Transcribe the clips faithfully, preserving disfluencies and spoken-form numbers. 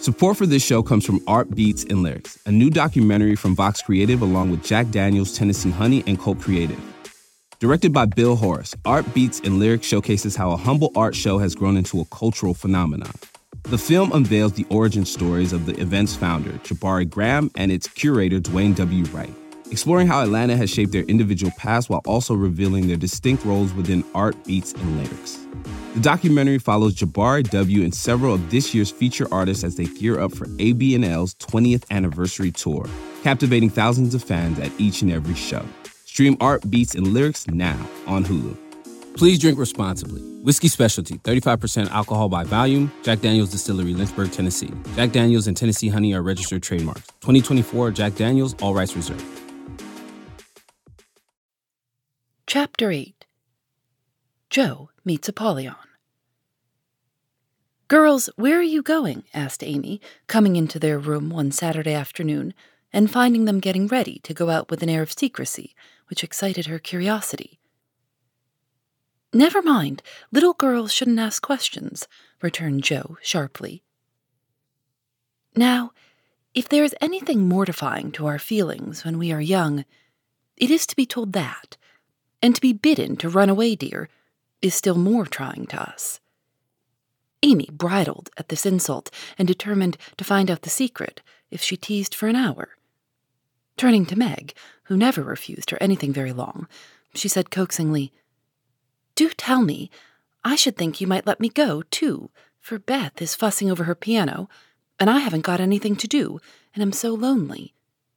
Support for this show comes from Art Beats and Lyrics, a new documentary from Vox Creative along with Jack Daniels, Tennessee Honey, and Cult Creative. Directed by Bill Horace, Art Beats and Lyrics showcases how a humble art show has grown into a cultural phenomenon. The film unveils the origin stories of the event's founder, Jabari Graham, and its curator, Dwayne W. Wright, exploring how Atlanta has shaped their individual paths while also revealing their distinct roles within Art, Beats, and Lyrics. The documentary follows Jabari W. and several of this year's feature artists as they gear up for A B N L's twentieth anniversary tour, captivating thousands of fans at each and every show. Stream Art, Beats, and Lyrics now on Hulu. Please drink responsibly. Whiskey Specialty, thirty-five percent alcohol by volume. Jack Daniels Distillery, Lynchburg, Tennessee. Jack Daniels and Tennessee Honey are registered trademarks. twenty twenty-four Jack Daniels, all rights reserved. Chapter eight. Joe meets Apollyon. "Girls, where are you going?" asked Amy, coming into their room one Saturday afternoon and finding them getting ready to go out with an air of secrecy, which excited her curiosity. "Never mind, little girls shouldn't ask questions," returned Joe sharply. "Now, if there is anything mortifying to our feelings when we are young, it is to be told that, and to be bidden to run away, dear, is still more trying to us." Amy bridled at this insult and determined to find out the secret if she teased for an hour. Turning to Meg, who never refused her anything very long, she said coaxingly, "Do tell me. I should think you might let me go, too, for Beth is fussing over her piano, and I haven't got anything to do, and am so lonely."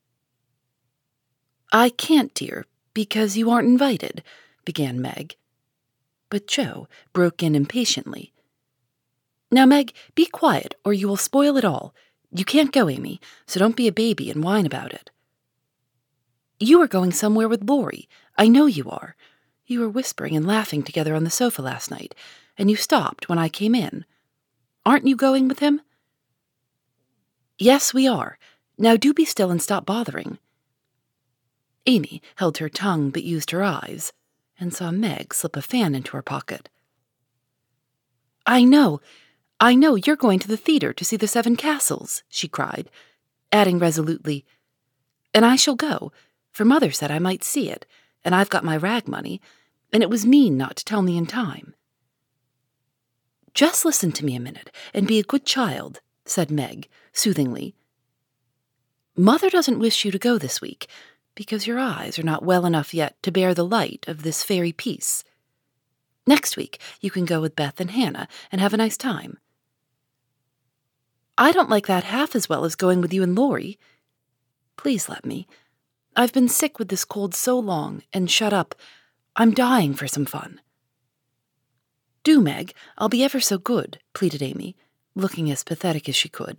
"I can't, dear, because you aren't invited," began Meg. But Joe broke in impatiently. "Now, Meg, be quiet, or you will spoil it all. You can't go, Amy, so don't be a baby and whine about it." "You are going somewhere with Laurie. I know you are. You were whispering and laughing together on the sofa last night, and you stopped when I came in. Aren't you going with him?" "Yes, we are. Now do be still and stop bothering." Amy held her tongue but used her eyes, and saw Meg slip a fan into her pocket. "I know, I know you're going to the theater to see the Seven Castles," she cried, adding resolutely, "and I shall go, for Mother said I might see it, and I've got my rag money, and it was mean not to tell me in time." "Just listen to me a minute, and be a good child," said Meg, soothingly. "Mother doesn't wish you to go this week, because your eyes are not well enough yet to bear the light of this fairy piece. Next week you can go with Beth and Hannah and have a nice time." "I don't like that half as well as going with you and Laurie. Please let me. I've been sick with this cold so long, and shut up. I'm dying for some fun." "Do, Meg. I'll be ever so good," pleaded Amy, looking as pathetic as she could.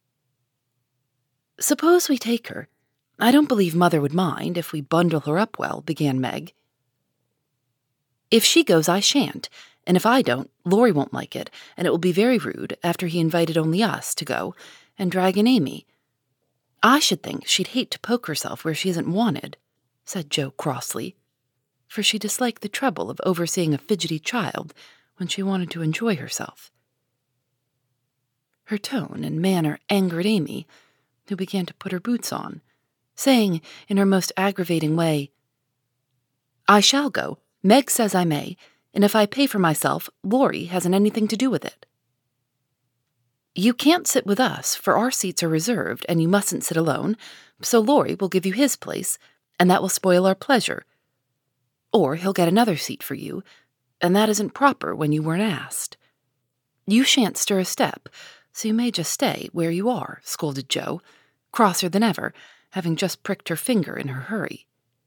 "Suppose we take her. I don't believe Mother would mind if we bundle her up well," began Meg. "If she goes, I shan't, and if I don't, Laurie won't like it, and it will be very rude, after he invited only us to go, and drag in Amy. I should think she'd hate to poke herself where she isn't wanted," said Joe crossly, for she disliked the trouble of overseeing a fidgety child when she wanted to enjoy herself. Her tone and manner angered Amy, who began to put her boots on, saying in her most aggravating way, "I shall go. Meg says I may, and if I pay for myself, Laurie hasn't anything to do with it." "You can't sit with us, for our seats are reserved, and you mustn't sit alone, so Laurie will give you his place, and that will spoil our pleasure. Or he'll get another seat for you, and that isn't proper when you weren't asked. You shan't stir a step, so you may just stay where you are," scolded Joe, crosser than ever, having just pricked her finger in her hurry.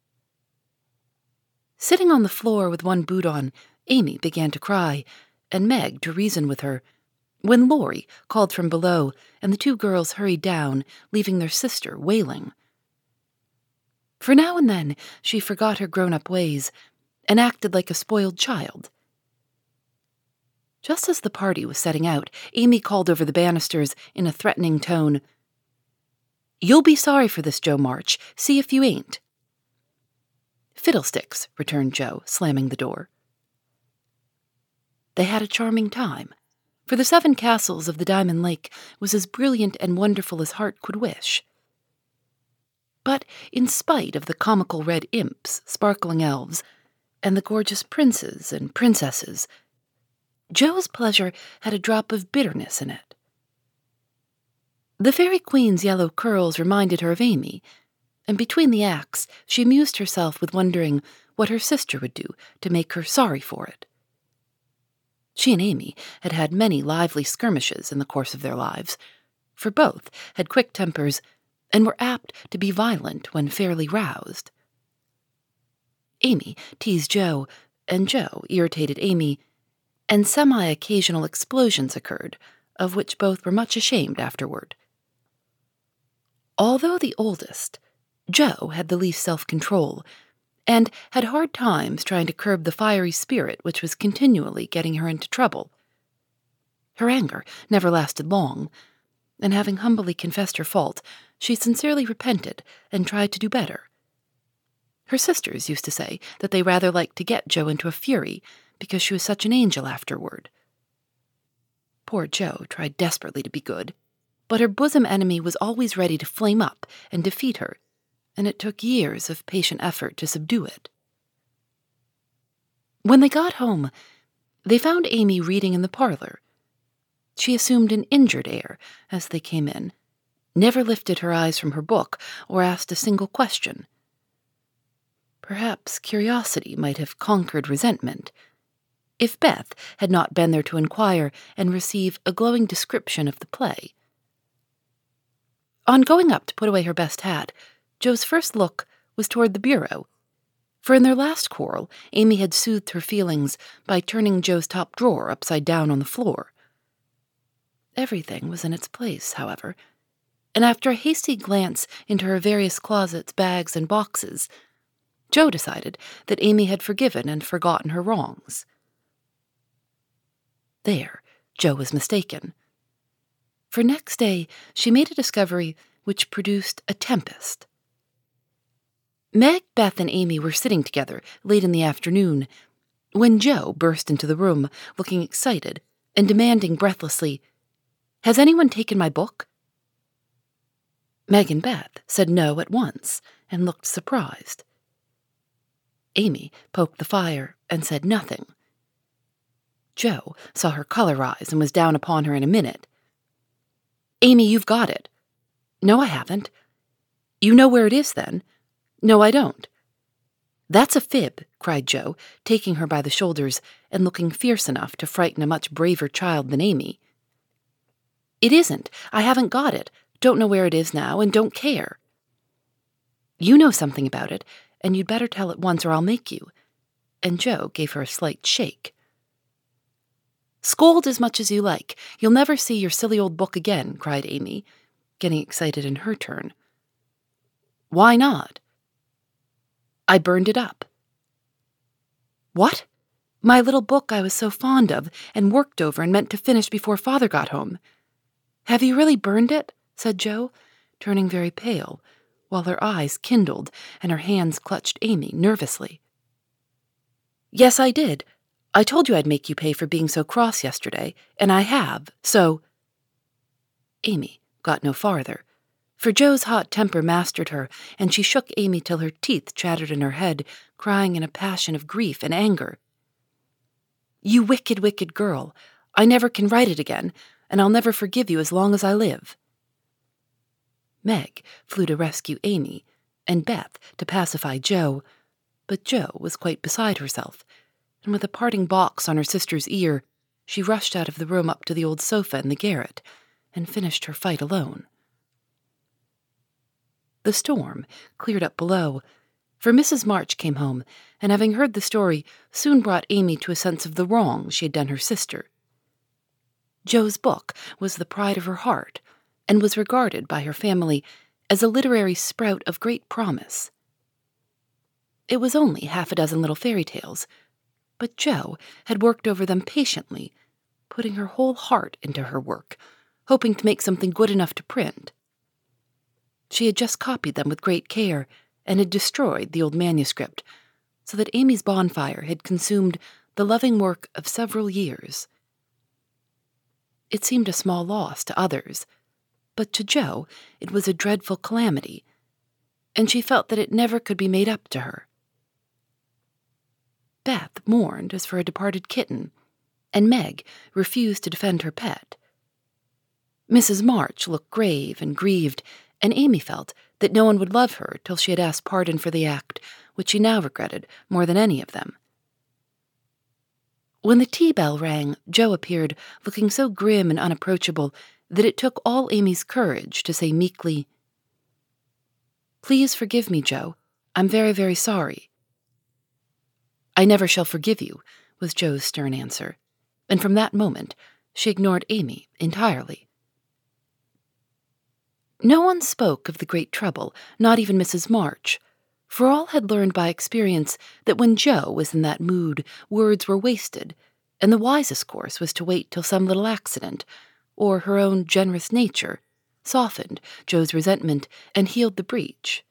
Sitting on the floor with one boot on, Amy began to cry, and Meg to reason with her, when Laurie called from below, and the two girls hurried down, leaving their sister wailing. For now and then she forgot her grown-up ways, and acted like a spoiled child. Just as the party was setting out, Amy called over the banisters in a threatening tone, "You'll be sorry for this, Joe March. See if you ain't." "Fiddlesticks," returned Joe, slamming the door. They had a charming time, for the seven castles of the Diamond Lake was as brilliant and wonderful as heart could wish. But in spite of the comical red imps, sparkling elves, and the gorgeous princes and princesses, Jo's pleasure had a drop of bitterness in it. The Fairy Queen's yellow curls reminded her of Amy, and between the acts she amused herself with wondering what her sister would do to make her sorry for it. She and Amy had had many lively skirmishes in the course of their lives, for both had quick tempers and were apt to be violent when fairly roused. Amy teased Jo, and Jo irritated Amy, and semi-occasional explosions occurred, of which both were much ashamed afterward. Although the oldest, Jo had the least self-control, and had hard times trying to curb the fiery spirit which was continually getting her into trouble. Her anger never lasted long, and having humbly confessed her fault, she sincerely repented and tried to do better. Her sisters used to say that they rather liked to get Jo into a fury because she was such an angel afterward. Poor Jo tried desperately to be good, but her bosom enemy was always ready to flame up and defeat her, and it took years of patient effort to subdue it. When they got home, they found Amy reading in the parlor. She assumed an injured air as they came in, never lifted her eyes from her book or asked a single question. Perhaps curiosity might have conquered resentment, if Beth had not been there to inquire and receive a glowing description of the play. On going up to put away her best hat, Jo's first look was toward the bureau, for in their last quarrel, Amy had soothed her feelings by turning Jo's top drawer upside down on the floor. Everything was in its place, however, and after a hasty glance into her various closets, bags, and boxes, Jo decided that Amy had forgiven and forgotten her wrongs. There, Jo was mistaken. For next day, she made a discovery which produced a tempest. Meg, Beth, and Amy were sitting together late in the afternoon when Jo burst into the room, looking excited and demanding breathlessly, "Has anyone taken my book?" Meg and Beth said no at once and looked surprised. Amy poked the fire and said nothing. Jo saw her color rise and was down upon her in a minute. "Amy, you've got it." "No, I haven't." "You know where it is, then?" "No, I don't." "That's a fib," cried Jo, taking her by the shoulders and looking fierce enough to frighten a much braver child than Amy. "It isn't. I haven't got it, don't know where it is now, and don't care." "You know something about it, and you'd better tell at once or I'll make you." And Jo gave her a slight shake. "Scold as much as you like. You'll never see your silly old book again," cried Amy, getting excited in her turn. "Why not?" "I burned it up." "What? My little book I was so fond of and worked over and meant to finish before Father got home. Have you really burned it?" said Jo, turning very pale, while her eyes kindled and her hands clutched Amy nervously. "Yes, I did. I told you I'd make you pay for being so cross yesterday, and I have, so—" Amy got no farther, for Jo's hot temper mastered her, and she shook Amy till her teeth chattered in her head, crying in a passion of grief and anger, "You wicked, wicked girl! I never can write it again, and I'll never forgive you as long as I live." Meg flew to rescue Amy, and Beth to pacify Jo, but Jo was quite beside herself, and with a parting box on her sister's ear, she rushed out of the room up to the old sofa in the garret, and finished her fight alone. The storm cleared up below, for Missus March came home, and having heard the story, soon brought Amy to a sense of the wrong she had done her sister. Jo's book was the pride of her heart, and was regarded by her family as a literary sprout of great promise. It was only half a dozen little fairy tales, but Jo had worked over them patiently, putting her whole heart into her work, hoping to make something good enough to print. She had just copied them with great care, and had destroyed the old manuscript, so that Amy's bonfire had consumed the loving work of several years. it seemed a small loss to others, but to Jo it was a dreadful calamity, and she felt that it never could be made up to her. Beth mourned as for a departed kitten, and Meg refused to defend her pet. Missus March looked grave and grieved, and Amy felt that no one would love her till she had asked pardon for the act, which she now regretted more than any of them. When the tea bell rang, Jo appeared, looking so grim and unapproachable that it took all Amy's courage to say meekly, "Please forgive me, Jo. I'm very, very sorry." "I never shall forgive you," was Jo's stern answer, and from that moment she ignored Amy entirely. No one spoke of the great trouble, not even Missus March, for all had learned by experience that when Jo was in that mood, words were wasted, and the wisest course was to wait till some little accident, or her own generous nature, softened Jo's resentment and healed the breach.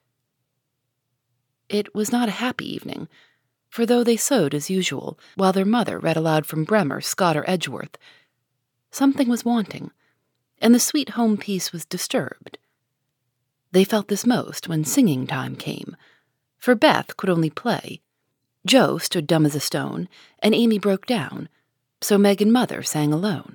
It was not a happy evening, for though they sewed as usual, while their mother read aloud from Bremer, Scott, or Edgeworth, something was wanting, and the sweet home peace was disturbed. They felt this most when singing time came, for Beth could only play. Jo stood dumb as a stone, and Amy broke down, so Meg and Mother sang alone.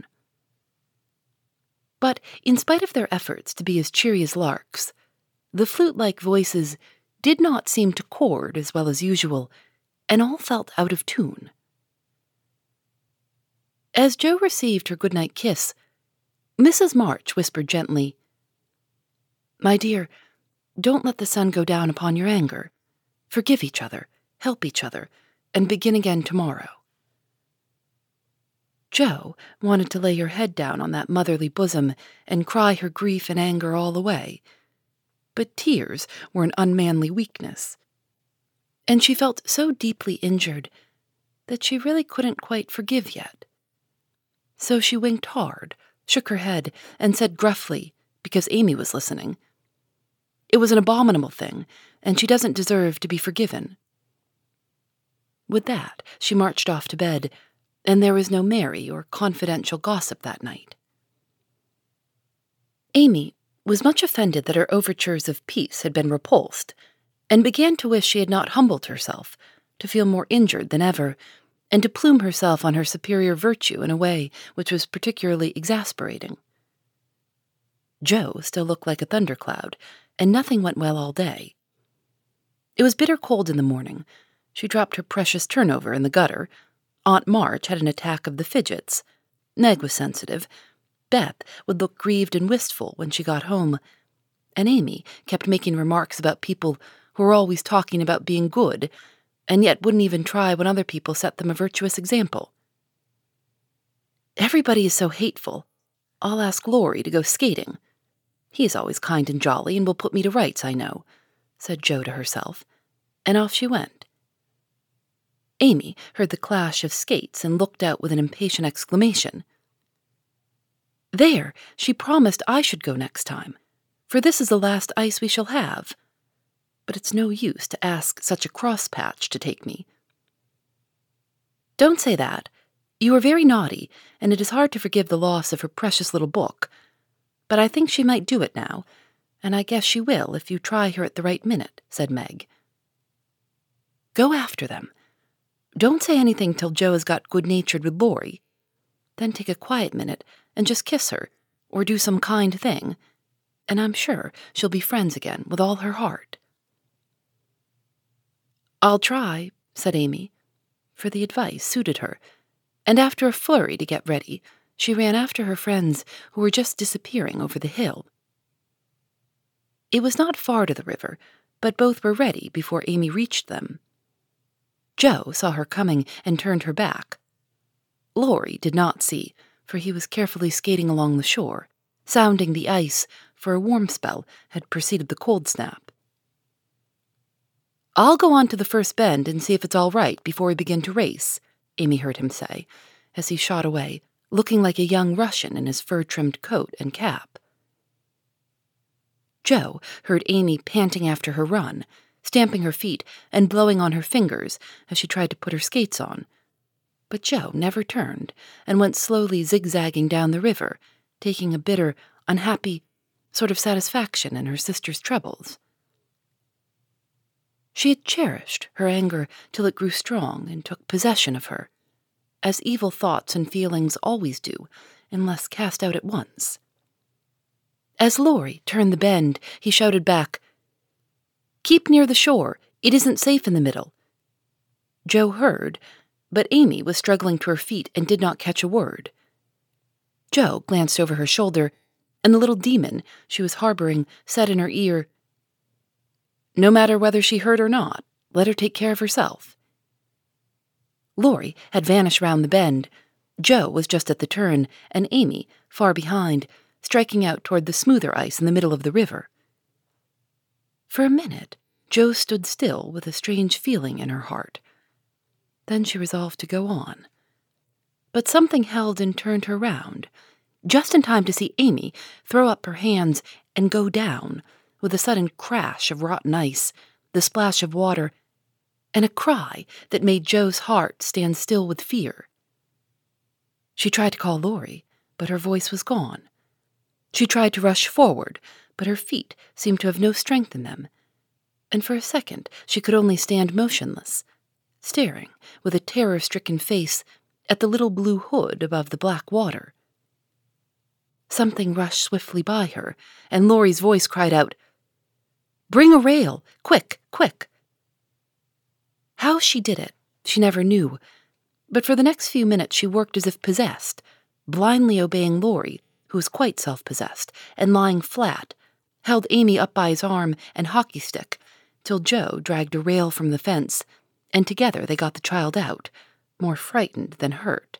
But in spite of their efforts to be as cheery as larks, the flute-like voices did not seem to chord as well as usual, and all felt out of tune. As Jo received her good-night kiss, Missus March whispered gently, "My dear, don't let the sun go down upon your anger. Forgive each other, help each other, and begin again tomorrow." Jo wanted to lay her head down on that motherly bosom and cry her grief and anger all away, but tears were an unmanly weakness, and she felt so deeply injured that she really couldn't quite forgive yet. So she winked hard, shook her head, and said gruffly, because Amy was listening, "It was an abominable thing, and she doesn't deserve to be forgiven." With that, she marched off to bed, and there was no merry or confidential gossip that night. Amy was much offended that her overtures of peace had been repulsed, and began to wish she had not humbled herself, to feel more injured than ever, and to plume herself on her superior virtue in a way which was particularly exasperating. Jo still looked like a thundercloud, and nothing went well all day. It was bitter cold in the morning. She dropped her precious turnover in the gutter. Aunt March had an attack of the fidgets. Meg was sensitive. Beth would look grieved and wistful when she got home, and Amy kept making remarks about people who were always talking about being good, and yet wouldn't even try when other people set them a virtuous example. "Everybody is so hateful. I'll ask Laurie to go skating. He is always kind and jolly and will put me to rights, I know," said Jo to herself, and off she went. Amy heard the clash of skates and looked out with an impatient exclamation. "There, she promised I should go next time, for this is the last ice we shall have. But it's no use to ask such a crosspatch to take me." "Don't say that. You are very naughty, and it is hard to forgive the loss of her precious little book. But I think she might do it now, and I guess she will if you try her at the right minute," said Meg. "Go after them. Don't say anything till Jo has got good-natured with Laurie. Then take a quiet minute and just kiss her, or do some kind thing, and I'm sure she'll be friends again with all her heart." "I'll try," said Amy, for the advice suited her, and after a flurry to get ready, she ran after her friends who were just disappearing over the hill. It was not far to the river, but both were ready before Amy reached them. Jo saw her coming and turned her back. Laurie did not see, for he was carefully skating along the shore, sounding the ice, for a warm spell had preceded the cold snap. "I'll go on to the first bend and see if it's all right before we begin to race," Amy heard him say, as he shot away, looking like a young Russian in his fur-trimmed coat and cap. Jo heard Amy panting after her run, stamping her feet and blowing on her fingers as she tried to put her skates on. But Joe never turned and went slowly zigzagging down the river, taking a bitter, unhappy sort of satisfaction in her sister's troubles. She had cherished her anger till it grew strong and took possession of her, as evil thoughts and feelings always do, unless cast out at once. As Laurie turned the bend, he shouted back, "Keep near the shore. It isn't safe in the middle." Joe heard, but Amy was struggling to her feet and did not catch a word. Joe glanced over her shoulder, and the little demon she was harboring said in her ear, "No matter whether she hurt or not, let her take care of herself." Laurie had vanished round the bend. Joe was just at the turn, and Amy, far behind, striking out toward the smoother ice in the middle of the river. For a minute, Joe stood still with a strange feeling in her heart. Then she resolved to go on. But something held and turned her round, just in time to see Amy throw up her hands and go down, with a sudden crash of rotten ice, the splash of water, and a cry that made Joe's heart stand still with fear. She tried to call Laurie, but her voice was gone. She tried to rush forward, but her feet seemed to have no strength in them, and for a second she could only stand motionless, staring with a terror-stricken face at the little blue hood above the black water. Something rushed swiftly by her, and Laurie's voice cried out, "Bring a rail! Quick, quick!" How she did it, she never knew, but for the next few minutes she worked as if possessed, blindly obeying Laurie, who was quite self-possessed, and lying flat, held Amy up by his arm and hockey stick, till Joe dragged a rail from the fence, and together they got the child out, more frightened than hurt.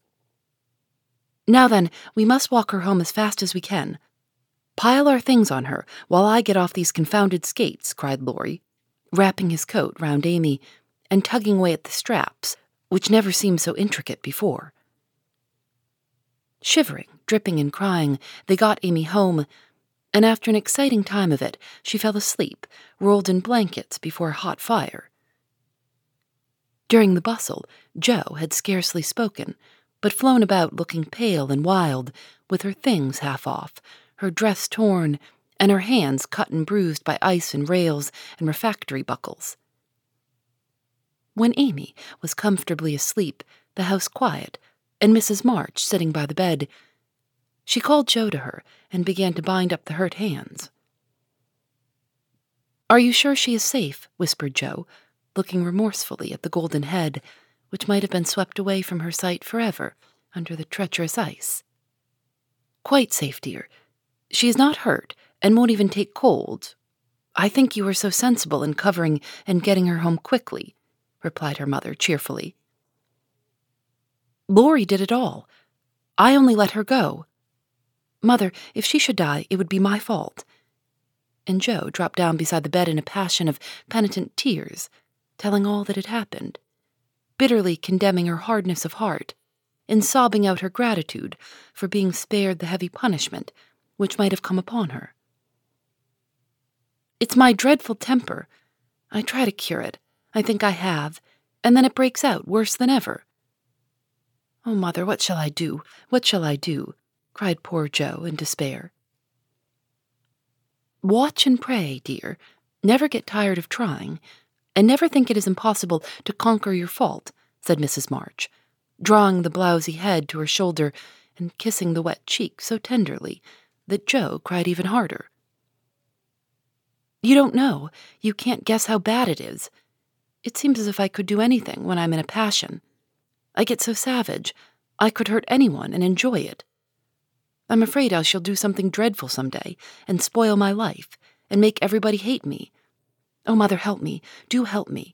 "Now then, we must walk her home as fast as we can. Pile our things on her while I get off these confounded skates," cried Laurie, wrapping his coat round Amy and tugging away at the straps, which never seemed so intricate before. Shivering, dripping, and crying, they got Amy home, and after an exciting time of it, she fell asleep, rolled in blankets before a hot fire. During the bustle, Joe had scarcely spoken, but flown about looking pale and wild, with her things half off, her dress torn, and her hands cut and bruised by ice and rails and refractory buckles. When Amy was comfortably asleep, the house quiet, and Missus March sitting by the bed, she called Joe to her and began to bind up the hurt hands. "Are you sure she is safe?" whispered Joe, looking remorsefully at the golden head, which might have been swept away from her sight forever under the treacherous ice. "Quite safe, dear. She is not hurt, and won't even take cold. I think you were so sensible in covering and getting her home quickly," replied her mother cheerfully. "Laurie did it all. I only let her go. Mother, if she should die, it would be my fault." And Joe dropped down beside the bed in a passion of penitent tears, telling all that had happened, bitterly condemning her hardness of heart, and sobbing out her gratitude for being spared the heavy punishment which might have come upon her. "It's my dreadful temper. I try to cure it. I think I have, and then it breaks out worse than ever. Oh, Mother, what shall I do? What shall I do?" cried poor Joe in despair. "Watch and pray, dear. Never get tired of trying, and never think it is impossible to conquer your fault," said Missus March, drawing the blousy head to her shoulder and kissing the wet cheek so tenderly that Joe cried even harder. "You don't know. You can't guess how bad it is. It seems as if I could do anything when I'm in a passion. I get so savage, I could hurt anyone and enjoy it. I'm afraid I shall do something dreadful some day and spoil my life and make everybody hate me. Oh, Mother, help me. Do help me."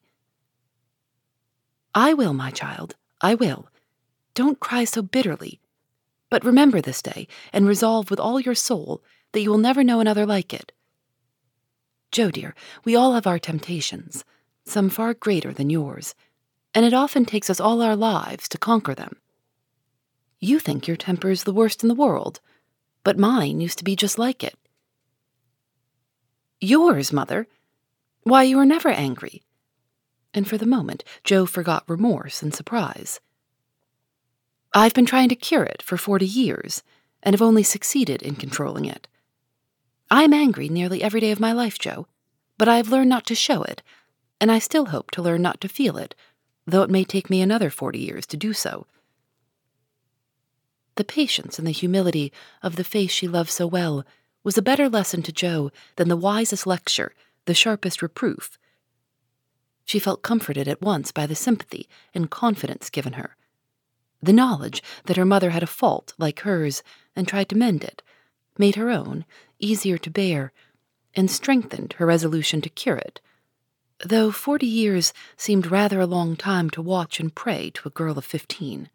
"I will, my child. I will. Don't cry so bitterly. But remember this day and resolve with all your soul that you will never know another like it. Joe, dear, we all have our temptations, some far greater than yours, and it often takes us all our lives to conquer them. You think your temper is the worst in the world, but mine used to be just like it." "Yours, Mother? Why, you were never angry." And for the moment, Joe forgot remorse and surprise. I've been trying to cure it for forty years, and have only succeeded in controlling it. I'm angry nearly every day of my life, Joe, but I've learned not to show it, and I still hope to learn not to feel it, though it may take me another forty years to do so. The patience and the humility of the face she loved so well was a better lesson to Joe than the wisest lecture, the sharpest reproof. She felt comforted at once by the sympathy and confidence given her. The knowledge that her mother had a fault like hers and tried to mend it made her own easier to bear and strengthened her resolution to cure it, though forty years seemed rather a long time to watch and pray to a girl of fifteen.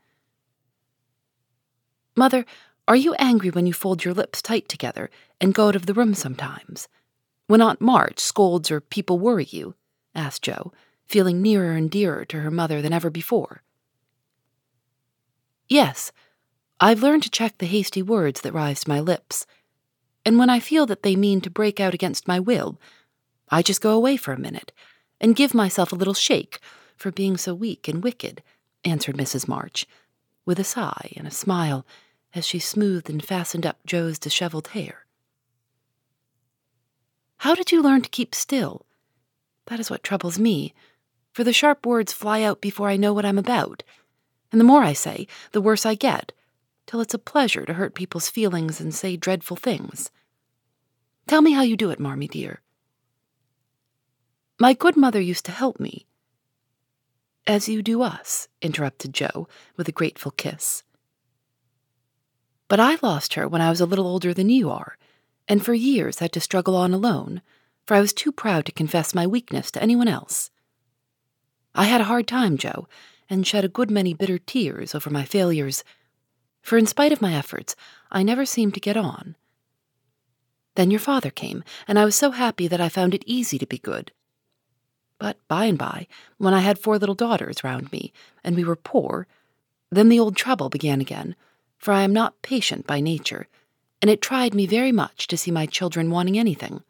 "Mother, are you angry when you fold your lips tight together and go out of the room sometimes? When Aunt March scolds or people worry you?" asked Joe, feeling nearer and dearer to her mother than ever before. "Yes, I've learned to check the hasty words that rise to my lips, and when I feel that they mean to break out against my will, I just go away for a minute and give myself a little shake for being so weak and wicked," answered Missus March, with a sigh and a smile as she smoothed and fastened up Joe's disheveled hair. "How did you learn to keep still? That is what troubles me, for the sharp words fly out before I know what I'm about, and the more I say, the worse I get, till it's a pleasure to hurt people's feelings and say dreadful things. Tell me how you do it, Marmee dear." "My good mother used to help me." "As you do us," interrupted Joe, with a grateful kiss. "But I lost her when I was a little older than you are, and for years had to struggle on alone, for I was too proud to confess my weakness to anyone else. I had a hard time, Joe, and shed a good many bitter tears over my failures, for in spite of my efforts, I never seemed to get on. Then your father came, and I was so happy that I found it easy to be good. But by and by, when I had four little daughters round me, and we were poor, then the old trouble began again, for I am not patient by nature, and it tried me very much to see my children wanting anything."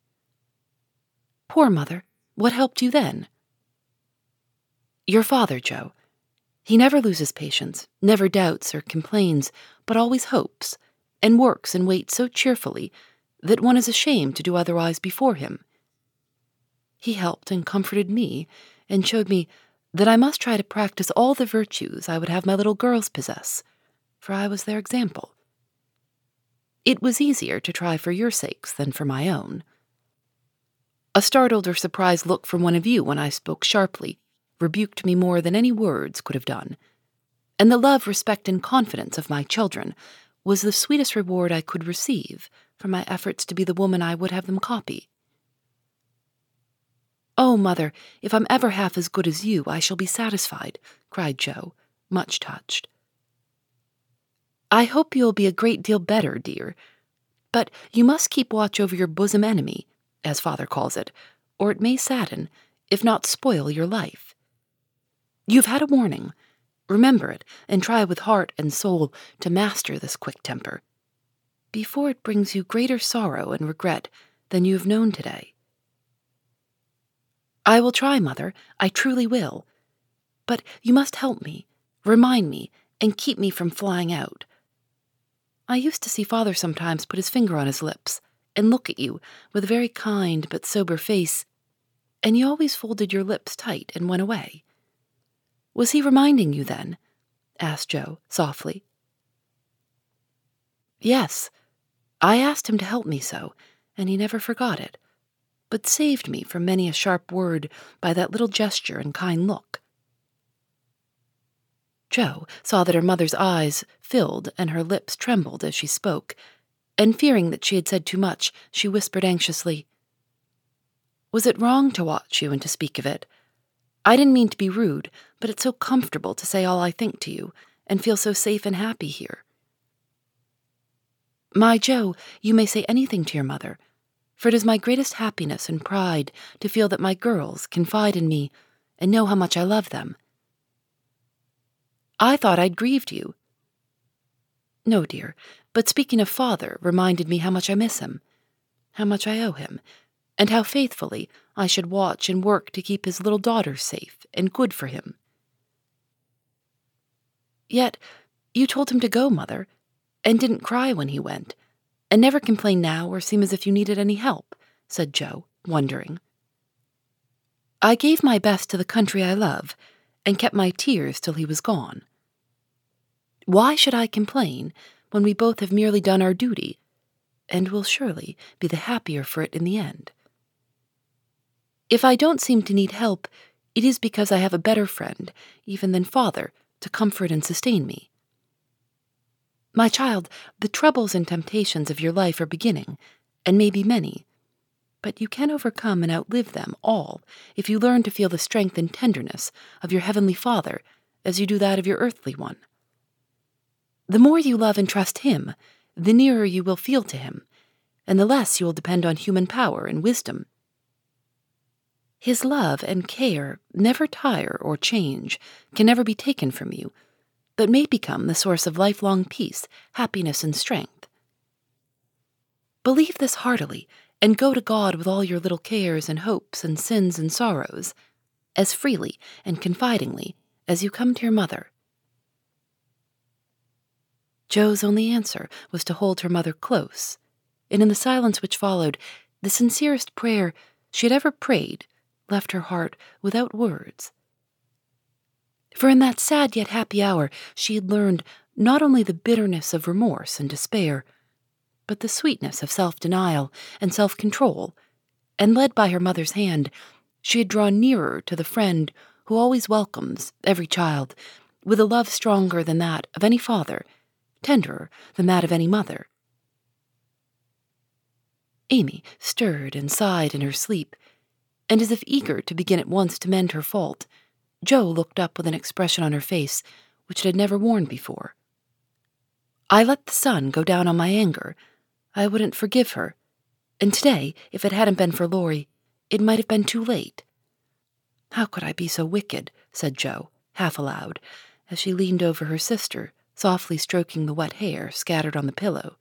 "Poor mother, what helped you then?" "Your father, Joe. He never loses patience, never doubts or complains, but always hopes, and works and waits so cheerfully that one is ashamed to do otherwise before him. He helped and comforted me, and showed me that I must try to practice all the virtues I would have my little girls possess, for I was their example. It was easier to try for your sakes than for my own. A startled or surprised look from one of you when I spoke sharply rebuked me more than any words could have done, and the love, respect, and confidence of my children was the sweetest reward I could receive for my efforts to be the woman I would have them copy. "Oh, Mother, if I'm ever half as good as you, I shall be satisfied," cried Joe, much touched. "I hope you'll be a great deal better, dear, but you must keep watch over your bosom enemy, as Father calls it, or it may sadden, if not spoil, your life. You've had a warning. Remember it, and try with heart and soul to master this quick temper, before it brings you greater sorrow and regret than you have known today." "I will try, Mother, I truly will. But you must help me, remind me, and keep me from flying out. I used to see Father sometimes put his finger on his lips and look at you with a very kind but sober face, and you always folded your lips tight and went away. Was he reminding you then?" asked Joe softly. "Yes. I asked him to help me so, and he never forgot it, but saved me from many a sharp word by that little gesture and kind look." Joe saw that her mother's eyes filled and her lips trembled as she spoke, and fearing that she had said too much, she whispered anxiously, "Was it wrong to watch you and to speak of it? I didn't mean to be rude, but it's so comfortable to say all I think to you, and feel so safe and happy here." "My Joe, you may say anything to your mother, for it is my greatest happiness and pride to feel that my girls confide in me and know how much I love them." "I thought I'd grieved you." "No, dear, but speaking of Father reminded me how much I miss him, how much I owe him, and how faithfully I should watch and work to keep his little daughters safe and good for him. Yet You told him to go, Mother, and didn't cry when he went, and never complain now or seem as if you needed any help," said Jo, wondering. "I gave my best to the country I love, and kept my tears till he was gone. Why should I complain when we both have merely done our duty, and will surely be the happier for it in the end? If I don't seem to need help, it is because I have a better friend, even than Father, to comfort and sustain me. My child, the troubles and temptations of your life are beginning, and may be many, but you can overcome and outlive them all if you learn to feel the strength and tenderness of your heavenly Father as you do that of your earthly one. The more you love and trust him, the nearer you will feel to him, and the less you will depend on human power and wisdom. His love and care never tire or change, can never be taken from you, but may become the source of lifelong peace, happiness, and strength. Believe this heartily, and go to God with all your little cares and hopes and sins and sorrows, as freely and confidingly as you come to your mother." Jo's only answer was to hold her mother close, and in the silence which followed, the sincerest prayer she had ever prayed left her heart without words. For in that sad yet happy hour she had learned not only the bitterness of remorse and despair, but the sweetness of self-denial and self-control, and led by her mother's hand, she had drawn nearer to the friend who always welcomes every child with a love stronger than that of any father, tenderer than that of any mother. Amy stirred and sighed in her sleep, and as if eager to begin at once to mend her fault, Jo looked up with an expression on her face which it had never worn before. "I let the sun go down on my anger. I wouldn't forgive her, and today, if it hadn't been for Laurie, it might have been too late. How could I be so wicked?" said Jo, half aloud, as she leaned over her sister, softly stroking the wet hair scattered on the pillow.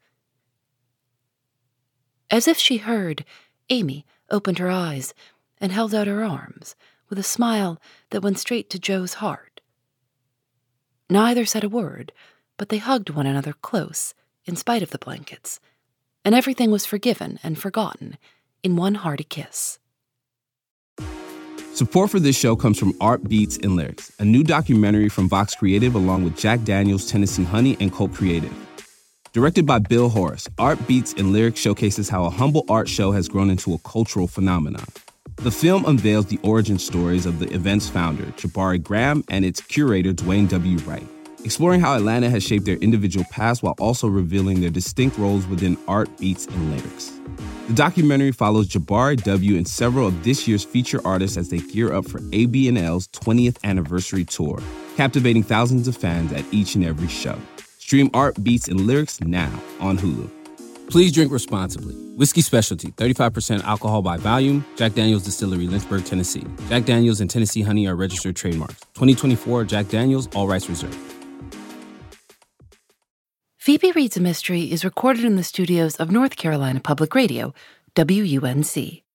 As if she heard, Amy opened her eyes and held out her arms, with a smile that went straight to Jo's heart. Neither said a word, but they hugged one another close, in spite of the blankets, and everything was forgiven and forgotten in one hearty kiss. Support for this show comes from Art Beats and Lyrics, a new documentary from Vox Creative along with Jack Daniels, Tennessee Honey, and Colt Creative. Directed by Bill Horace, Art Beats and Lyrics showcases how a humble art show has grown into a cultural phenomenon. The film unveils the origin stories of the event's founder, Jabari Graham, and its curator, Dwayne W. Wright, exploring how Atlanta has shaped their individual paths while also revealing their distinct roles within art, beats, and lyrics. The documentary follows Jabari W. and several of this year's feature artists as they gear up for A B N L's twentieth anniversary tour, captivating thousands of fans at each and every show. Stream Art, Beats, and Lyrics now on Hulu. Please drink responsibly. Whiskey Specialty, thirty-five percent alcohol by volume. Jack Daniels Distillery, Lynchburg, Tennessee. Jack Daniels and Tennessee Honey are registered trademarks. twenty twenty-four Jack Daniels, all rights reserved. Phoebe Reads a Mystery is recorded in the studios of North Carolina Public Radio, W U N C.